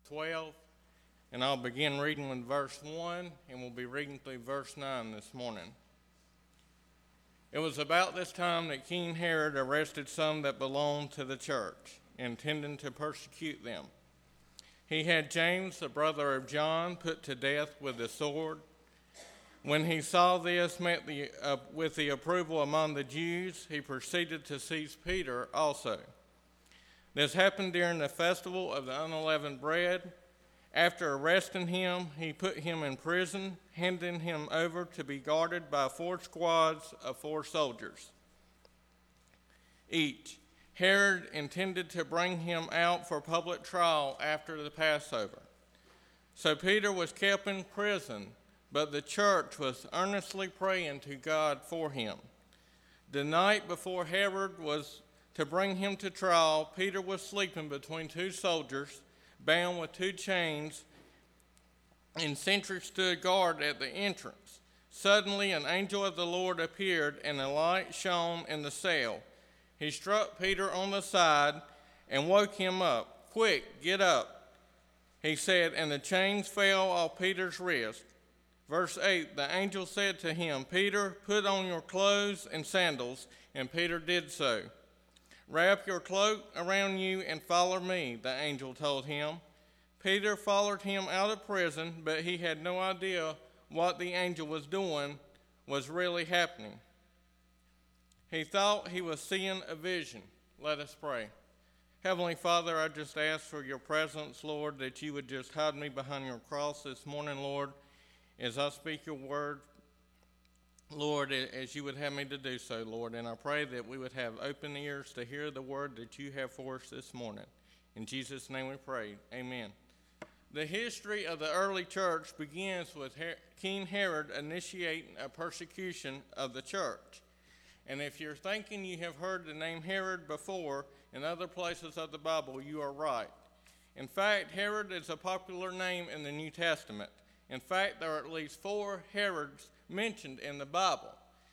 12, and I'll begin reading with verse 1, and we'll be reading through verse 9 this morning. It was about this time that King Herod arrested some that belonged to the church, intending to persecute them. He had James, the brother of John, put to death with the sword. When he saw this met with the approval among the Jews, he proceeded to seize Peter also. This happened during the festival of the unleavened bread. After arresting him, he put him in prison, handing him over to be guarded by 4 squads of 4 soldiers each. Herod intended to bring him out for public trial after the Passover. So Peter was kept in prison, but the church was earnestly praying to God for him. The night before Herod was to bring him to trial, Peter was sleeping between 2 soldiers, bound with 2 chains, and sentries stood guard at the entrance. Suddenly an angel of the Lord appeared, and a light shone in the cell. He struck Peter on the side and woke him up. "Quick, get up," he said, and the chains fell off Peter's wrist. Verse 8, the angel said to him, "Peter, put on your clothes and sandals," and Peter did so. "Wrap your cloak around you and follow me," the angel told him. Peter followed him out of prison, but he had no idea what the angel was doing was really happening. He thought he was seeing a vision. Let us pray. Heavenly Father, I just ask for your presence, Lord, that you would just hide me behind your cross this morning, Lord, as I speak your word, Lord, as you would have me to do so, Lord. And I pray that we would have open ears to hear the word that you have for us this morning. In Jesus' name we pray. Amen. The history of the early church begins with King Herod initiating a persecution of the church. And if you're thinking you have heard the name Herod before in other places of the Bible, you are right. In fact, Herod is a popular name in the New Testament. In fact, there are at least 4 Herods mentioned in the Bible.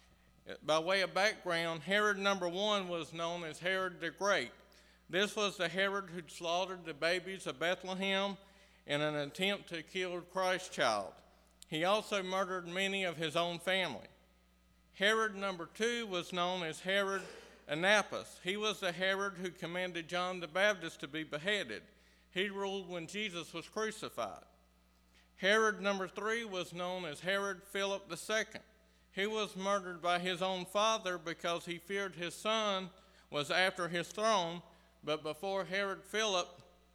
By way of background, Herod number 1 was known as Herod the Great. This was the Herod who slaughtered the babies of Bethlehem in an attempt to kill Christ's child. He also murdered many of his own family. Herod number 2 was known as Herod Antipas. He was the Herod who commanded John the Baptist to be beheaded. He ruled when Jesus was crucified. Herod number 3 was known as Herod Philip II. He was murdered by his own father because he feared his son was after his throne, but before Herod Philip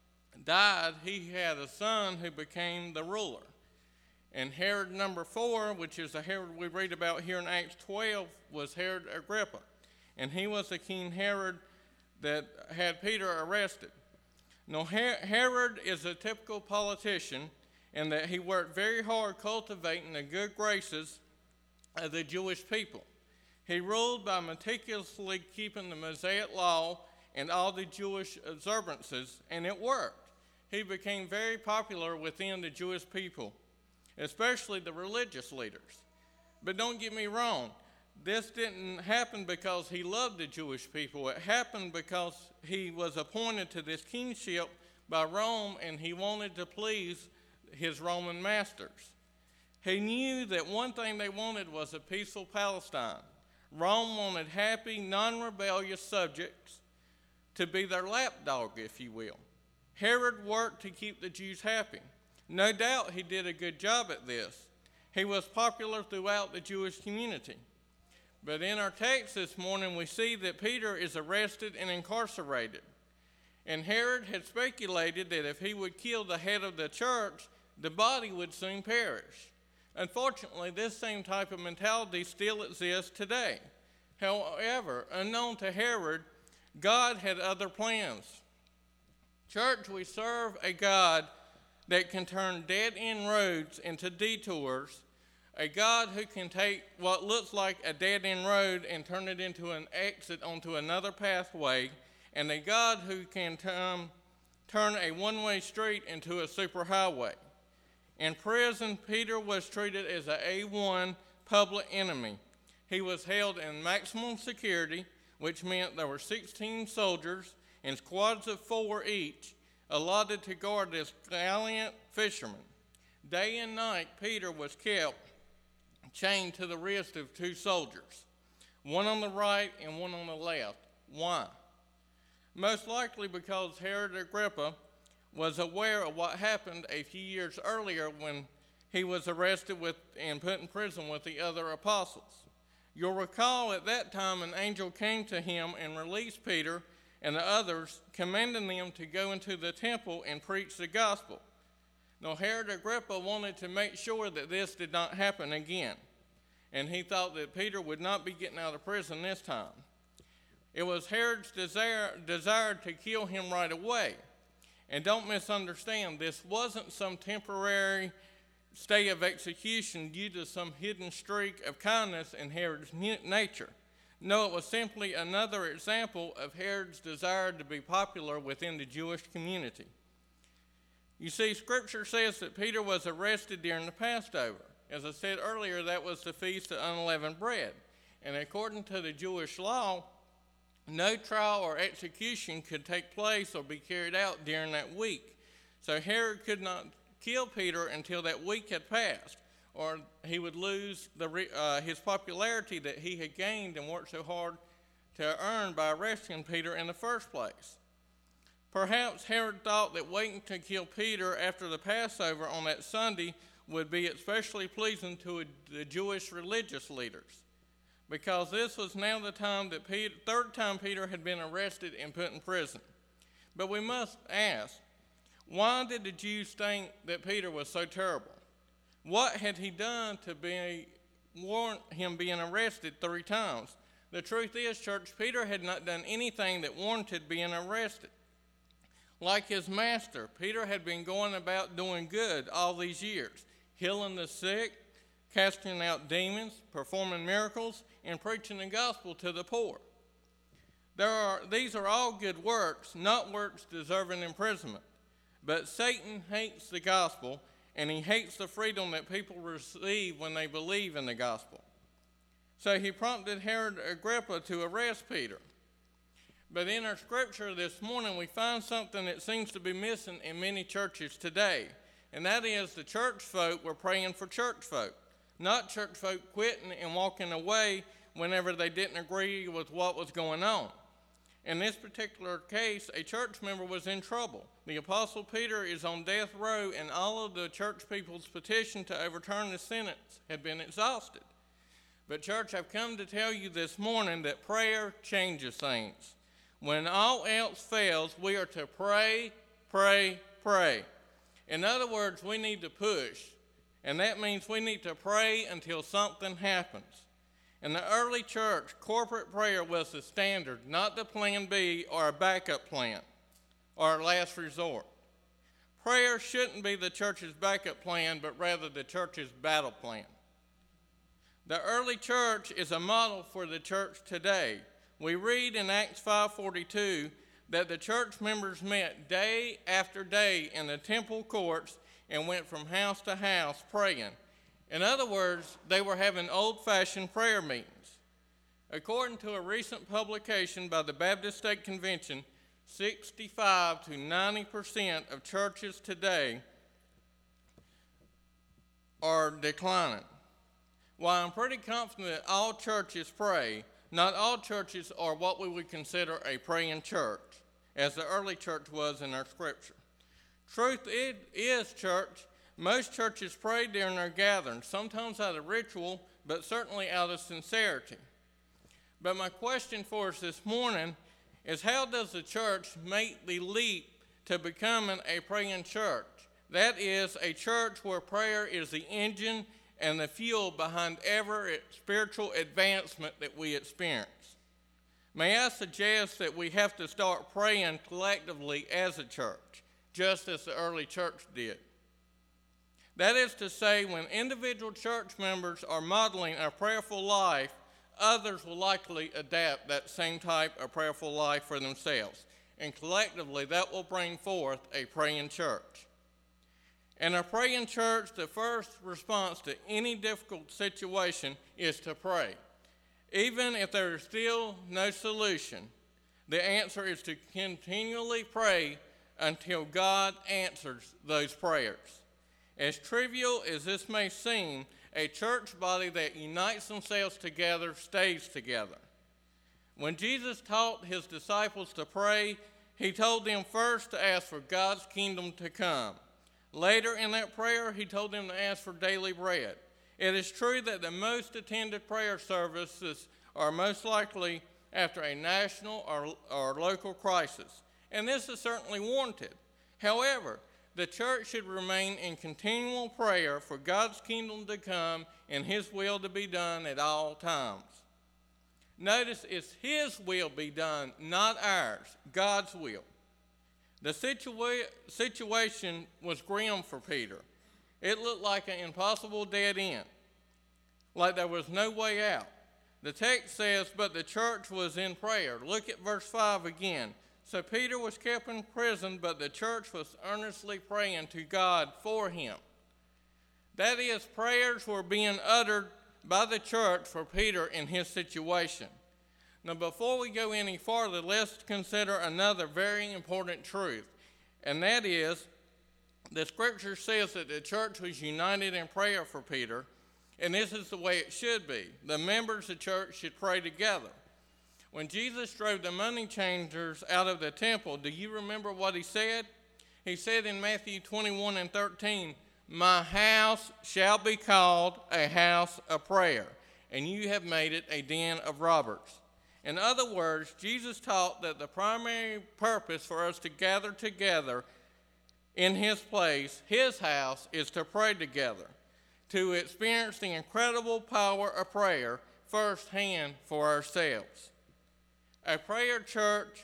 died, he had a son who became the ruler. And Herod number 4, which is the Herod we read about here in Acts 12, was Herod Agrippa. And he was the King Herod that had Peter arrested. Now, Herod is a typical politician in that he worked very hard cultivating the good graces of the Jewish people. He ruled by meticulously keeping the Mosaic law and all the Jewish observances, and it worked. He became very popular within the Jewish people, especially the religious leaders. But don't get me wrong, this didn't happen because he loved the Jewish people. It happened because he was appointed to this kingship by Rome, and he wanted to please his Roman masters. He knew that one thing they wanted was a peaceful Palestine. Rome wanted happy, non-rebellious subjects to be their lapdog, if you will. Herod worked to keep the Jews happy. No doubt he did a good job at this. He was popular throughout the Jewish community. But in our text this morning, we see that Peter is arrested and incarcerated. And Herod had speculated that if he would kill the head of the church, the body would soon perish. Unfortunately, this same type of mentality still exists today. However, unknown to Herod, God had other plans. Church, we serve a God that can turn dead-end roads into detours, a God who can take what looks like a dead-end road and turn it into an exit onto another pathway, and a God who can turn a one-way street into a superhighway. In prison, Peter was treated as an A1 public enemy. He was held in maximum security, which meant there were 16 soldiers in squads of 4 each, allotted to guard this gallant fisherman. Day and night, Peter was kept chained to the wrist of two soldiers, one on the right and one on the left. Why? Most likely because Herod Agrippa was aware of what happened a few years earlier when he was arrested and put in prison with the other apostles. You'll recall at that time an angel came to him and released Peter and the others, commanding them to go into the temple and preach the gospel. Now, Herod Agrippa wanted to make sure that this did not happen again, and he thought that Peter would not be getting out of prison this time. It was Herod's desire to kill him right away. And don't misunderstand, this wasn't some temporary stay of execution due to some hidden streak of kindness in Herod's nature. No, it was simply another example of Herod's desire to be popular within the Jewish community. You see, Scripture says that Peter was arrested during the Passover. As I said earlier, that was the Feast of Unleavened Bread. And according to the Jewish law, no trial or execution could take place or be carried out during that week. So Herod could not kill Peter until that week had passed, or he would lose his popularity that he had gained and worked so hard to earn by arresting Peter in the first place. Perhaps Herod thought that waiting to kill Peter after the Passover on that Sunday would be especially pleasing to the Jewish religious leaders, because this was now the time that third time Peter had been arrested and put in prison. But we must ask, why did the Jews think that Peter was so terrible? What had he done to warrant him being arrested 3 times? The truth is, church, Peter had not done anything that warranted being arrested. Like his master, Peter had been going about doing good all these years, healing the sick, casting out demons, performing miracles, and preaching the gospel to the poor. These are all good works, not works deserving imprisonment. But Satan hates the gospel, and he hates the freedom that people receive when they believe in the gospel. So he prompted Herod Agrippa to arrest Peter. But in our scripture this morning, we find something that seems to be missing in many churches today, and that is the church folk were praying for church folk, not church folk quitting and walking away whenever they didn't agree with what was going on. In this particular case, a church member was in trouble. The Apostle Peter is on death row, and all of the church people's petition to overturn the sentence had been exhausted. But church, I've come to tell you this morning that prayer changes things. When all else fails, we are to pray, pray, pray. In other words, we need to push, and that means we need to pray until something happens. In the early church, corporate prayer was the standard, not the plan B or a backup plan or a last resort. Prayer shouldn't be the church's backup plan, but rather the church's battle plan. The early church is a model for the church today. We read in Acts 5:42 that the church members met day after day in the temple courts and went from house to house praying. In other words, they were having old-fashioned prayer meetings. According to a recent publication by the Baptist State Convention, 65 to 90% of churches today are declining. While I'm pretty confident that all churches pray, not all churches are what we would consider a praying church, as the early church was in our scripture. Truth is, church, most churches pray during their gatherings, sometimes out of ritual, but certainly out of sincerity. But my question for us this morning is, how does the church make the leap to becoming a praying church? That is, a church where prayer is the engine and the fuel behind every spiritual advancement that we experience. May I suggest that we have to start praying collectively as a church, just as the early church did. That is to say, when individual church members are modeling a prayerful life, others will likely adapt that same type of prayerful life for themselves. And collectively, that will bring forth a praying church. In a praying church, the first response to any difficult situation is to pray. Even if there is still no solution, the answer is to continually pray until God answers those prayers. As trivial as this may seem, a church body that unites themselves together stays together. When Jesus taught his disciples to pray, he told them first to ask for God's kingdom to come. Later in that prayer, he told them to ask for daily bread. It is true that the most attended prayer services are most likely after a national or local crisis, and this is certainly warranted. However, the church should remain in continual prayer for God's kingdom to come and his will to be done at all times. Notice it's his will be done, not ours, God's will. The situation was grim for Peter. It looked like an impossible dead end, like there was no way out. The text says, but the church was in prayer. Look at verse 5 again. So Peter was kept in prison, but the church was earnestly praying to God for him. That is, prayers were being uttered by the church for Peter in his situation. Now, before we go any farther, let's consider another very important truth, and that is the scripture says that the church was united in prayer for Peter, and this is the way it should be. The members of the church should pray together. When Jesus drove the money changers out of the temple, do you remember what he said? He said in Matthew 21:13, my house shall be called a house of prayer, and you have made it a den of robbers. In other words, Jesus taught that the primary purpose for us to gather together in his place, his house, is to pray together, to experience the incredible power of prayer firsthand for ourselves. A praying church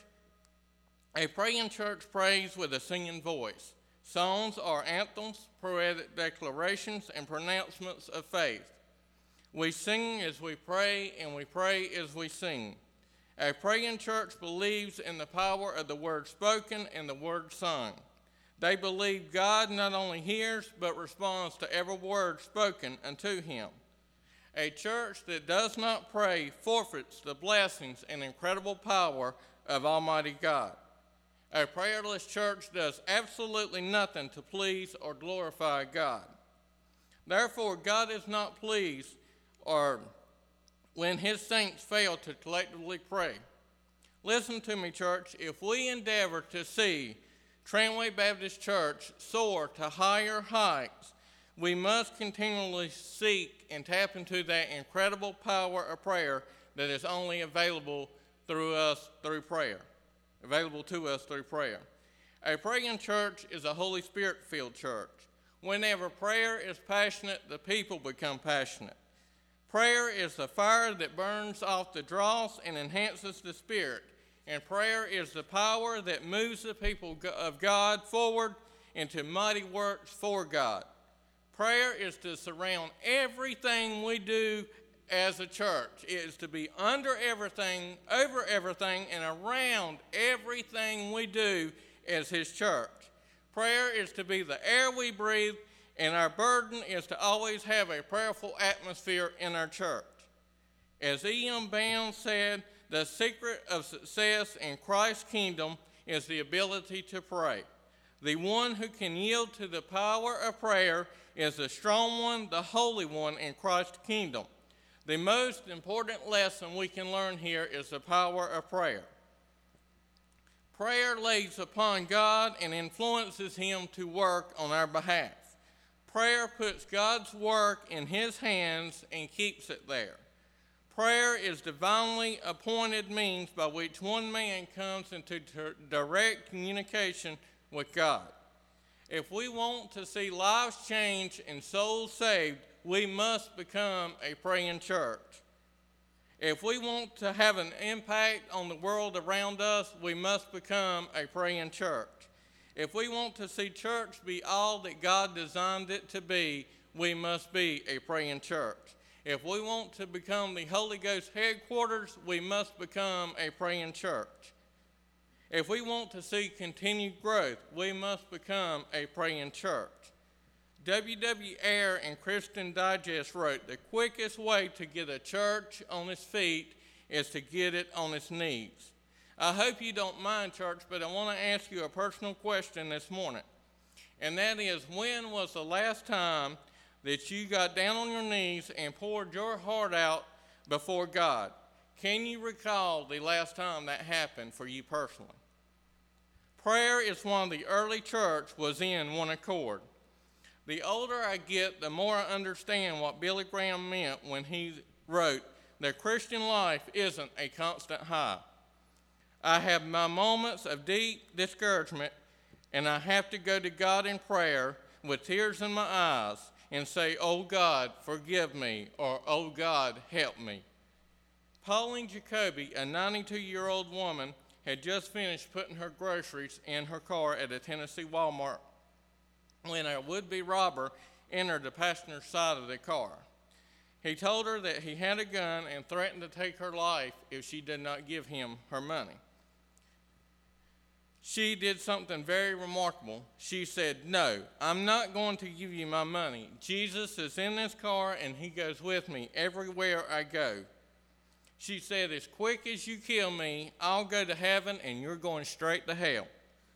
prays with a singing voice. Songs are anthems, poetic declarations, and pronouncements of faith. We sing as we pray, and we pray as we sing. A praying church believes in the power of the word spoken and the word sung. They believe God not only hears, but responds to every word spoken unto him. A church that does not pray forfeits the blessings and incredible power of Almighty God. A prayerless church does absolutely nothing to please or glorify God. Therefore, God is not pleased when his saints fail to collectively pray. Listen to me, church. If we endeavor to see Tramway Baptist Church soar to higher heights, we must continually seek and tap into that incredible power of prayer that is only available to us through prayer. A praying church is a Holy Spirit-filled church. Whenever prayer is passionate, the people become passionate. Prayer is the fire that burns off the dross and enhances the spirit. And prayer is the power that moves the people of God forward into mighty works for God. Prayer is to surround everything we do as a church. It is to be under everything, over everything, and around everything we do as his church. Prayer is to be the air we breathe, and our burden is to always have a prayerful atmosphere in our church. As E.M. Bounds said, the secret of success in Christ's kingdom is the ability to pray. The one who can yield to the power of prayer is the strong one, the holy one in Christ's kingdom. The most important lesson we can learn here is the power of prayer. Prayer lays upon God and influences him to work on our behalf. Prayer puts God's work in his hands and keeps it there. Prayer is divinely appointed means by which one man comes into direct communication with God. If we want to see lives changed and souls saved, we must become a praying church. If we want to have an impact on the world around us, we must become a praying church. If we want to see church be all that God designed it to be, we must be a praying church. If we want to become the Holy Ghost headquarters, we must become a praying church. If we want to see continued growth, we must become a praying church. W.W. Ayer in Christian Digest wrote, the quickest way to get a church on its feet is to get it on its knees. I hope you don't mind, church, but I want to ask you a personal question this morning. And that is, when was the last time that you got down on your knees and poured your heart out before God? Can you recall the last time that happened for you personally? Prayer is one the early church was in one accord. The older I get, the more I understand what Billy Graham meant when he wrote, "The Christian life isn't a constant high. I have my moments of deep discouragement, and I have to go to God in prayer with tears in my eyes and say, 'Oh God, forgive me,' or 'Oh God, help me.'" Pauline Jacoby, a 92-year-old woman, had just finished putting her groceries in her car at a Tennessee Walmart when a would-be robber entered the passenger side of the car. He told her that he had a gun and threatened to take her life if she did not give him her money. She did something very remarkable. She said, "No, I'm not going to give you my money. Jesus is in this car and he goes with me everywhere I go." She said, "As quick as you kill me, I'll go to heaven and you're going straight to hell."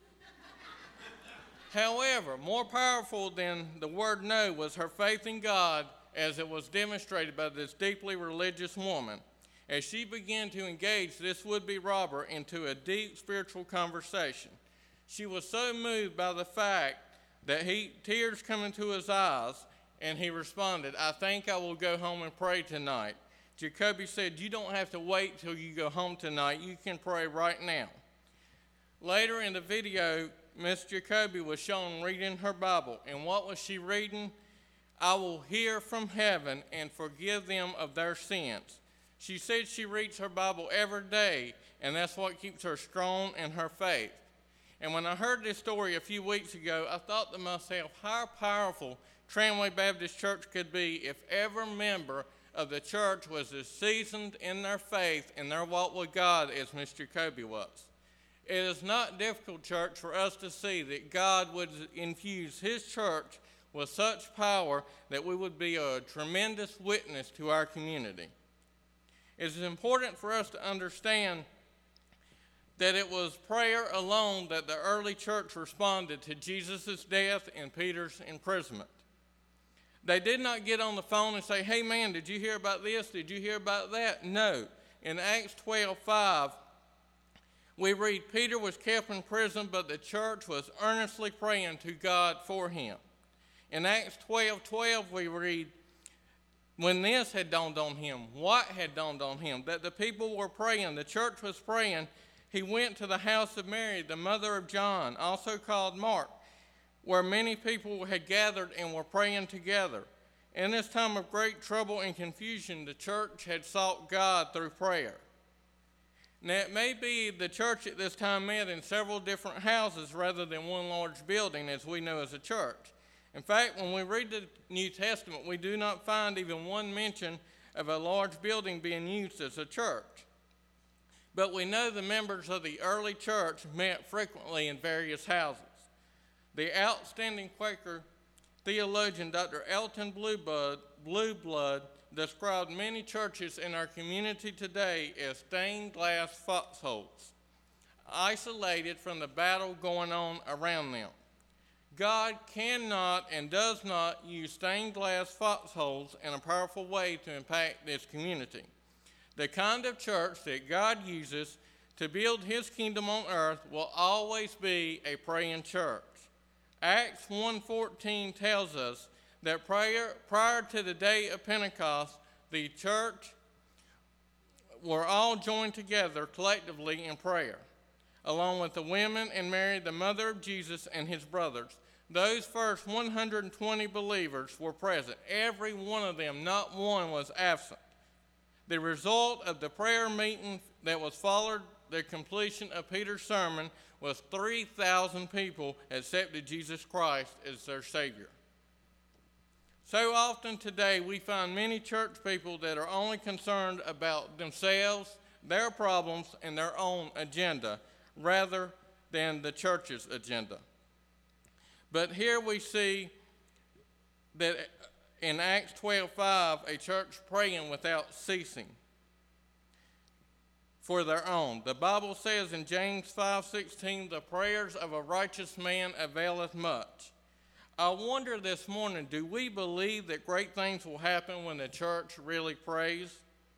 However, more powerful than the word no was her faith in God, as it was demonstrated by this deeply religious woman, as she began to engage this would-be robber into a deep spiritual conversation. She was so moved by the fact that tears coming to his eyes, and he responded, "I think I will go home and pray tonight." Jacoby said, "You don't have to wait till you go home tonight. You can pray right now." Later in the video, Miss Jacoby was shown reading her Bible. And what was she reading? "I will hear from heaven and forgive them of their sins." She said she reads her Bible every day, and that's what keeps her strong in her faith. And when I heard this story a few weeks ago, I thought to myself how powerful Tramway Baptist Church could be if every member of the church was as seasoned in their faith and their walk with God as Miss Jacoby was. It is not difficult, church, for us to see that God would infuse his church with such power that we would be a tremendous witness to our community. It is important for us to understand that it was prayer alone that the early church responded to Jesus' death and Peter's imprisonment. They did not get on the phone and say, "Hey man, did you hear about this? Did you hear about that?" No. In Acts 12:5, we read, Peter was kept in prison, but the church was earnestly praying to God for him. In Acts 12:12, we read, when this had dawned on him, what had dawned on him? That the people were praying, the church was praying. He went to the house of Mary, the mother of John, also called Mark, where many people had gathered and were praying together. In this time of great trouble and confusion, the church had sought God through prayer. Now, it may be the church at this time met in several different houses rather than one large building, as we know as a church. In fact, when we read the New Testament, we do not find even one mention of a large building being used as a church. But we know the members of the early church met frequently in various houses. The outstanding Quaker theologian Dr. Elton Blueblood described many churches in our community today as stained glass foxholes, isolated from the battle going on around them. God cannot and does not use stained glass foxholes in a powerful way to impact this community. The kind of church that God uses to build his kingdom on earth will always be a praying church. Acts 1:14 tells us that prior to the day of Pentecost, the church were all joined together collectively in prayer, along with the women and Mary, the mother of Jesus, and his brothers. Those first 120 believers were present. Every one of them, not one was absent. The result of the prayer meeting that was followed the completion of Peter's sermon was 3,000 people accepted Jesus Christ as their Savior. So often today we find many church people that are only concerned about themselves, their problems, and their own agenda, rather than the church's agenda. But here we see that in Acts 12:5, a church praying without ceasing. for their own. The Bible says in James 5:16, the prayers of a righteous man availeth much. I wonder this morning, do we believe that great things will happen when the church really prays?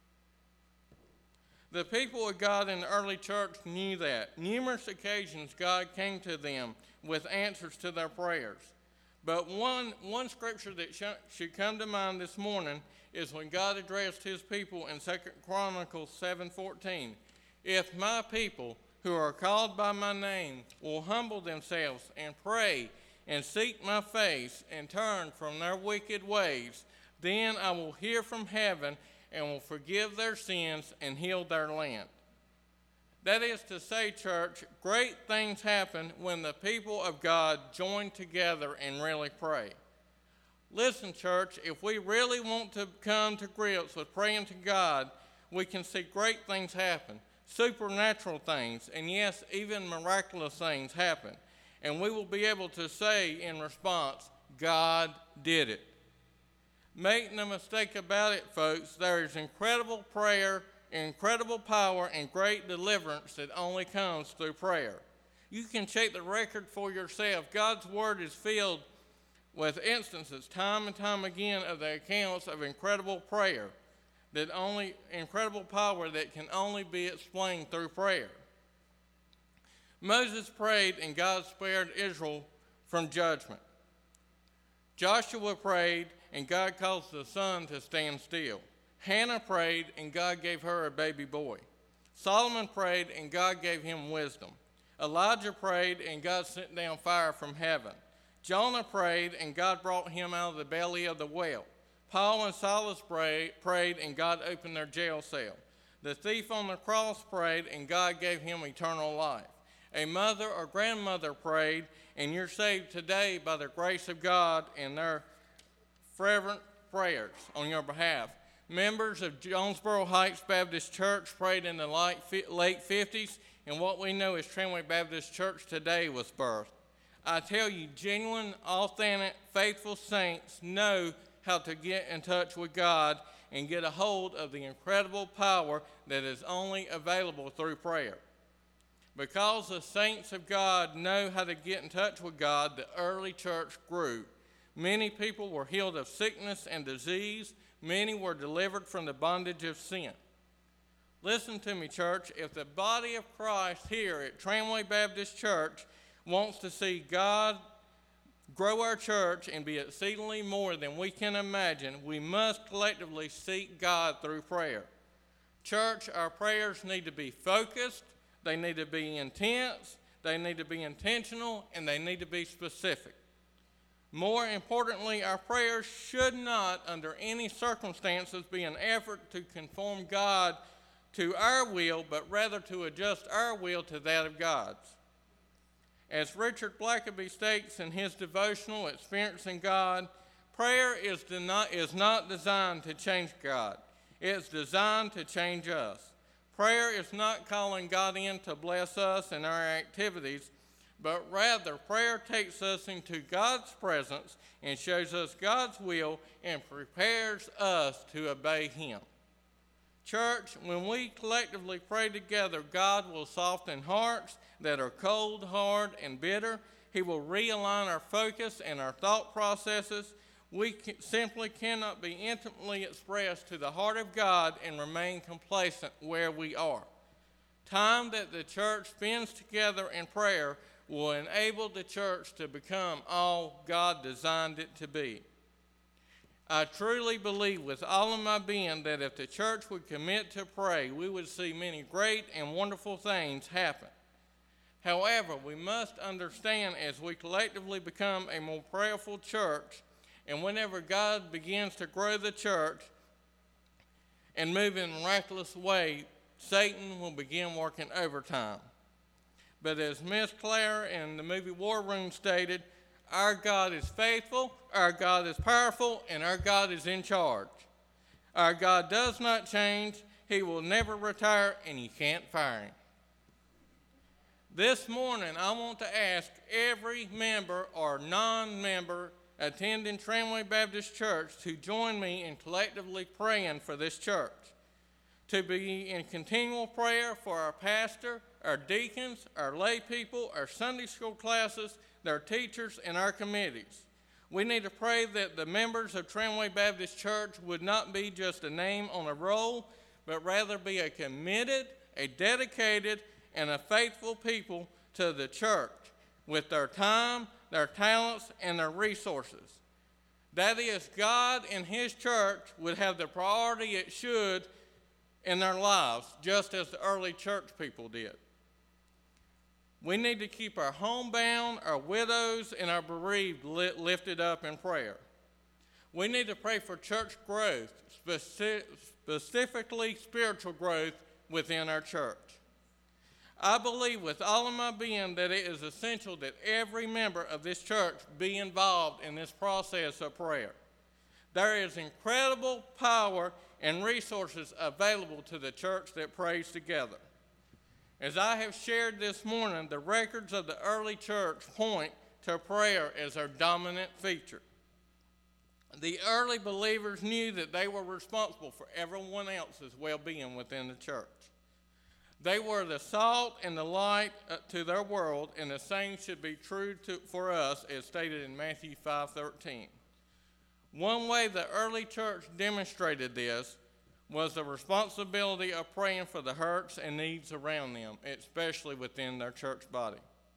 The people of God in the early church knew that. Numerous occasions God came to them with answers to their prayers. But one scripture that should come to mind this morning is when God addressed his people in 2 Chronicles 7:14. If my people who are called by my name will humble themselves and pray and seek my face and turn from their wicked ways, then I will hear from heaven and will forgive their sins and heal their land. That is to say, church, great things happen when the people of God join together and really pray. Listen, church, if we really want to come to grips with praying to God, we can see great things happen, supernatural things, and yes, even miraculous things happen. And we will be able to say in response, God did it. Make no mistake about it, folks, there is incredible prayer, incredible power, and great deliverance that only comes through prayer. You can check the record for yourself. God's word is filled with instances time and time again of the accounts of incredible prayer, incredible power that can only be explained through prayer. Moses prayed and God spared Israel from judgment. Joshua prayed and God caused the sun to stand still. Hannah prayed and God gave her a baby boy. Solomon prayed and God gave him wisdom. Elijah prayed and God sent down fire from heaven. Jonah prayed and God brought him out of the belly of the whale. Paul and Silas prayed and God opened their jail cell. The thief on the cross prayed and God gave him eternal life. A mother or grandmother prayed and you're saved today by the grace of God and their fervent prayers on your behalf. Members of Jonesboro Heights Baptist Church prayed in the late 50s, and what we know as Tramway Baptist Church today was birthed. I tell you, genuine, authentic, faithful saints know how to get in touch with God and get a hold of the incredible power that is only available through prayer. Because the saints of God know how to get in touch with God, the early church grew. Many people were healed of sickness and disease. Many were delivered from the bondage of sin. Listen to me, church. If the body of Christ here at Tramway Baptist Church wants to see God grow our church and be exceedingly more than we can imagine, we must collectively seek God through prayer. Church, our prayers need to be focused, they need to be intense, they need to be intentional, and they need to be specific. More importantly, our prayers should not, under any circumstances, be an effort to conform God to our will, but rather to adjust our will to that of God's. As Richard Blackaby states in his devotional, Experiencing God, prayer is not designed to change God. It's designed to change us. Prayer is not calling God in to bless us and our activities, but rather prayer takes us into God's presence and shows us God's will and prepares us to obey Him. Church, when we collectively pray together, God will soften hearts that are cold, hard, and bitter. He will realign our focus and our thought processes. We simply cannot be intimately expressed to the heart of God and remain complacent where we are. Time that the church spends together in prayer will enable the church to become all God designed it to be. I truly believe with all of my being that if the church would commit to pray, we would see many great and wonderful things happen. However, we must understand as we collectively become a more prayerful church, and whenever God begins to grow the church and move in a miraculous way, Satan will begin working overtime. But as Miss Claire in the movie War Room stated, our God is faithful, our God is powerful, and our God is in charge. Our God does not change, He will never retire, and you can't fire Him. This morning, I want to ask every member or non-member attending Tramway Baptist Church to join me in collectively praying for this church. to be in continual prayer for our pastor, our deacons, our lay people, our Sunday school classes, their teachers, and our committees. We need to pray that the members of Tramway Baptist Church would not be just a name on a roll, but rather be a committed, a dedicated, and a faithful people to the church with their time, their talents, and their resources. That is, God and His church would have the priority it should in their lives, just as the early church people did. We need to keep our homebound, our widows, and our bereaved lifted up in prayer. We need to pray for church growth, specifically spiritual growth within our church. I believe with all of my being that it is essential that every member of this church be involved in this process of prayer. There is incredible power and resources available to the church that prays together. As I have shared this morning, the records of the early church point to prayer as their dominant feature. The early believers knew that they were responsible for everyone else's well-being within the church. They were the salt and the light to their world, and the same should be true for us, as stated in Matthew 5:13. One way the early church demonstrated this was the responsibility of praying for the hurts and needs around them, especially within their church body.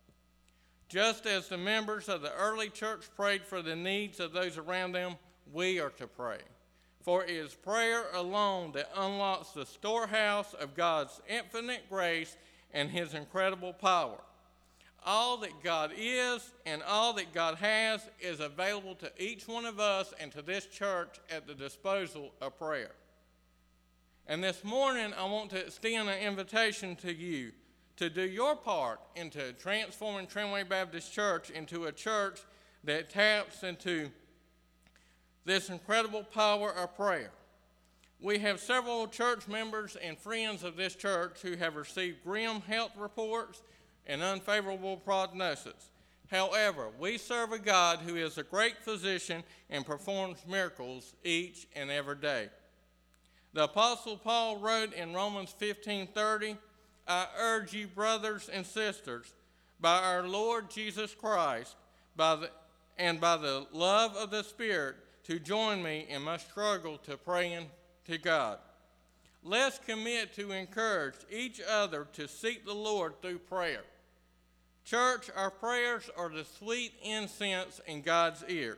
Just as the members of the early church prayed for the needs of those around them, we are to pray. For it is prayer alone that unlocks the storehouse of God's infinite grace and His incredible power. All that God is and all that God has is available to each one of us and to this church at the disposal of prayer. And this morning, I want to extend an invitation to you to do your part into transforming Tramway Baptist Church into a church that taps into this incredible power of prayer. We have several church members and friends of this church who have received grim health reports and unfavorable prognosis. However, we serve a God who is a great physician and performs miracles each and every day. The Apostle Paul wrote in Romans 15:30, I urge you, brothers and sisters, by our Lord Jesus Christ, by the love of the Spirit, to join me in my struggle to praying to God. Let's commit to encourage each other to seek the Lord through prayer. Church, our prayers are the sweet incense in God's ears.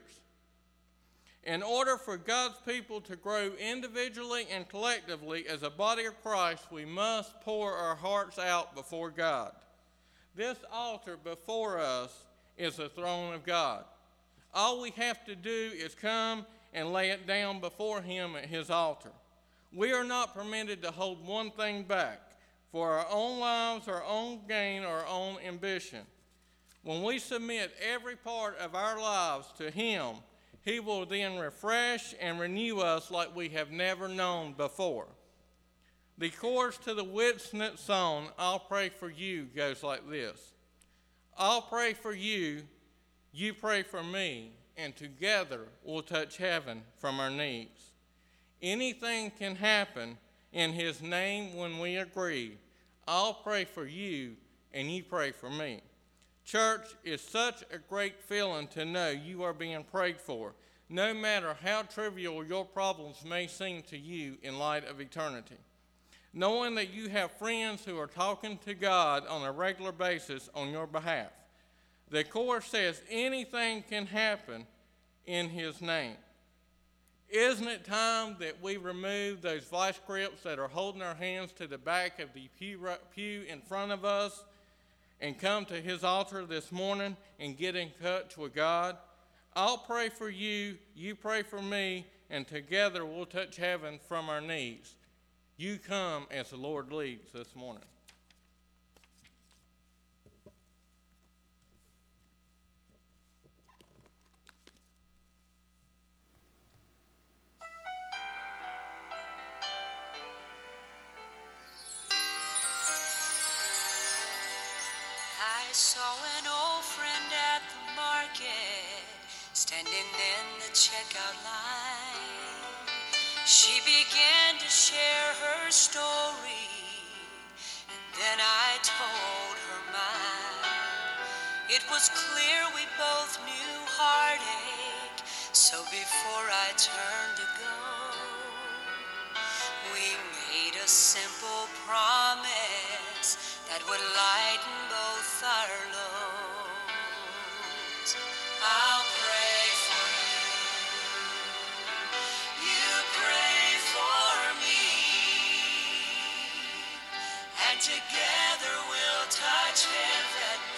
In order for God's people to grow individually and collectively as a body of Christ, we must pour our hearts out before God. This altar before us is the throne of God. All we have to do is come and lay it down before Him at His altar. We are not permitted to hold one thing back for our own lives, our own gain, or our own ambition. When we submit every part of our lives to Him, He will then refresh and renew us like we have never known before. The chorus to the Whitney song, I'll Pray for You, goes like this. I'll pray for you, you pray for me, and together we'll touch heaven from our knees. Anything can happen in His name when we agree. I'll pray for you, and you pray for me. Church, is such a great feeling to know you are being prayed for, no matter how trivial your problems may seem to you in light of eternity. Knowing that you have friends who are talking to God on a regular basis on your behalf. The chorus says, anything can happen in His name. Isn't it time that we remove those vice grips that are holding our hands to the back of the pew in front of us and come to His altar this morning and get in touch with God? I'll pray for you, you pray for me, and together we'll touch heaven from our knees. You come as the Lord leads this morning. I saw an old friend at the market, standing in the checkout line. She began to share her story, and then I told her mine. It was clear we both knew heartache, so before I turned to go, we made a simple promise that would lighten both our loads. I'll pray for you, you pray for me, and together we'll touch heaven